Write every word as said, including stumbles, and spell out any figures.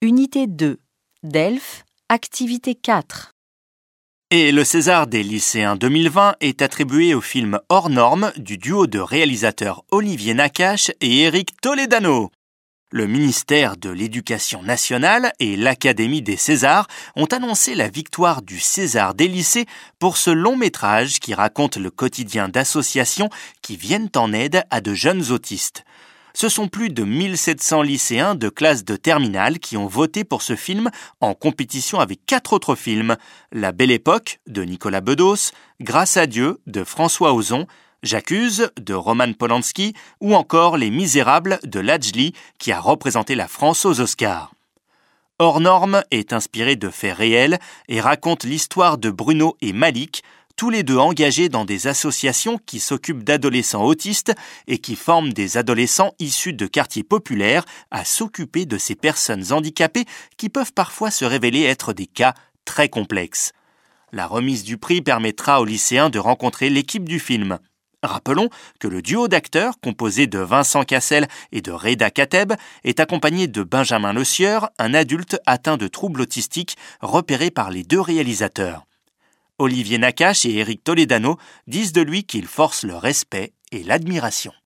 Unité deux. Delphes, activité quatre. Et le César des lycéens deux mille vingt est attribué au film Hors Normes du duo de réalisateurs Olivier Nakache et Éric Toledano. Le ministère de l'Éducation nationale et l'Académie des Césars ont annoncé la victoire du César des lycées pour ce long métrage qui raconte le quotidien d'associations qui viennent en aide à de jeunes autistes. Ce sont plus de mille sept cents lycéens de classe de terminale qui ont voté pour ce film en compétition avec quatre autres films. La Belle Époque de Nicolas Bedos, Grâce à Dieu de François Ozon, J'accuse de Roman Polanski ou encore Les Misérables de Lajli qui a représenté la France aux Oscars. Hors Normes est inspiré de faits réels et raconte l'histoire de Bruno et Malik, tous les deux engagés dans des associations qui s'occupent d'adolescents autistes et qui forment des adolescents issus de quartiers populaires à s'occuper de ces personnes handicapées qui peuvent parfois se révéler être des cas très complexes. La remise du prix permettra aux lycéens de rencontrer l'équipe du film. Rappelons que le duo d'acteurs, composé de Vincent Cassel et de Reda Kateb, est accompagné de Benjamin Le Sieur, un adulte atteint de troubles autistiques repéré par les deux réalisateurs. Olivier Nakache et Éric Toledano disent de lui qu'il force le respect et l'admiration.